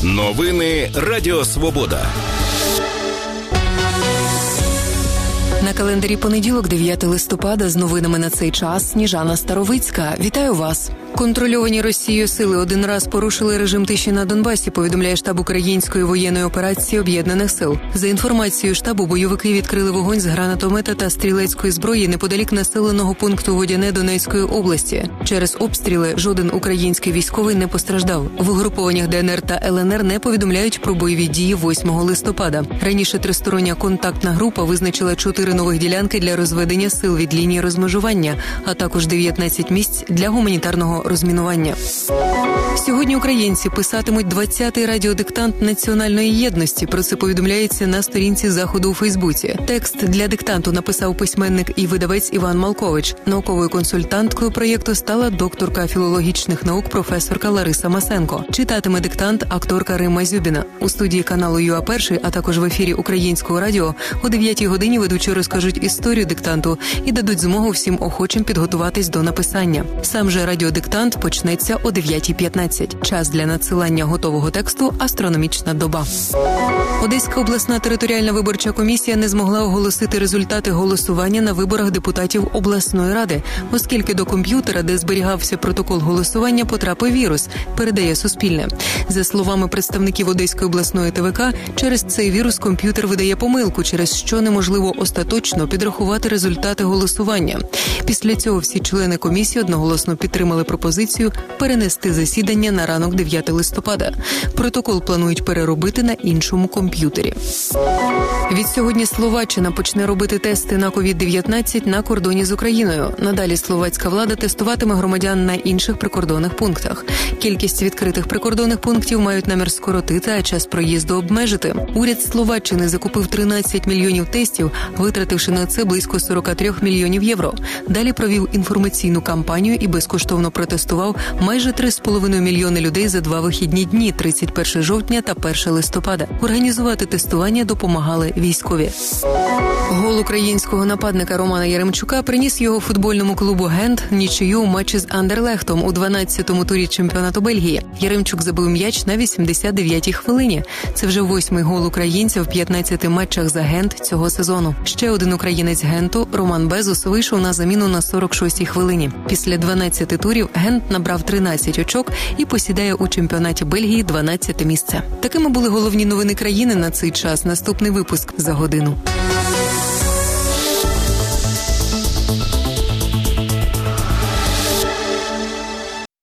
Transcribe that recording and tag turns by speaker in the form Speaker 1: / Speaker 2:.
Speaker 1: Новини Радіо Свобода.
Speaker 2: На календарі понеділок, 9 листопада, з новинами на цей час Сніжана Старовицька. Вітаю вас. Контрольовані Росією сили один раз порушили режим тиші на Донбасі, повідомляє штаб Української воєнної операції Об'єднаних сил. За інформацією штабу, бойовики відкрили вогонь з гранатомета та стрілецької зброї неподалік населеного пункту Водяне Донецької області. Через обстріли жоден український військовий не постраждав. В угрупованнях ДНР та ЛНР не повідомляють про бойові дії 8 листопада. Раніше тристороння контактна група визначила 4 нових ділянки для розведення сил від лінії розмежування, а також 19 місць для гуманітарного розмінування. Сьогодні українці писатимуть 20-й радіодиктант національної єдності. Про це повідомляється на сторінці Заходу у Фейсбуці. Текст для диктанту написав письменник і видавець Іван Малкович. Науковою консультанткою проєкту стала докторка філологічних наук професорка Лариса Масенко. Читатиме диктант акторка Римма Зюбіна. У студії каналу ЮА-1, а також в ефірі Українського радіо о 9-й годині ведучі розкажуть історію диктанту і дадуть змогу всім охочим підготуватись до написання. Сам же радіодиктант почнеться о 9:15. Час для надсилання готового тексту – астрономічна доба. Одеська обласна територіальна виборча комісія не змогла оголосити результати голосування на виборах депутатів обласної ради, оскільки до комп'ютера, де зберігався протокол голосування, потрапив вірус, передає Суспільне. За словами представників Одеської обласної ТВК, через цей вірус комп'ютер видає помилку, через що неможливо остаточно підрахувати результати голосування. Після цього всі члени комісії одноголосно підтримали пропозицію перенести засідання на ранок 9 листопада. Протокол планують переробити на іншому комп'ютері. Від сьогодні Словаччина почне робити тести на COVID-19 на кордоні з Україною. Надалі словацька влада тестуватиме громадян на інших прикордонних пунктах. Кількість відкритих прикордонних пунктів мають намір скоротити, а час проїзду обмежити. Уряд Словаччини закупив 13 мільйонів тестів, витративши на це близько 43 мільйонів євро. Далі провів інформаційну кампанію і безкоштовно протестував майже 3,5 мільйони людей за 2 вихідні дні – 31 жовтня та 1 листопада. Організувати тестування допомагали військові. Гол українського нападника Романа Яремчука приніс його футбольному клубу «Гент» нічию у матчі з Андерлехтом у 12-му турі чемпіонату Бельгії. Яремчук забив м'яч на 89-й хвилині. Це вже 8-й гол українця в 15 матчах за «Гент» цього сезону. Ще один українець «Генту» Роман Безус вийшов на заміну на 46-й хвилині. Після 12 турів «Гент» набрав 13 очок і посідає у чемпіонаті Бельгії 12-те місце. Такими були головні новини країни на цей час. Наступний випуск за годину.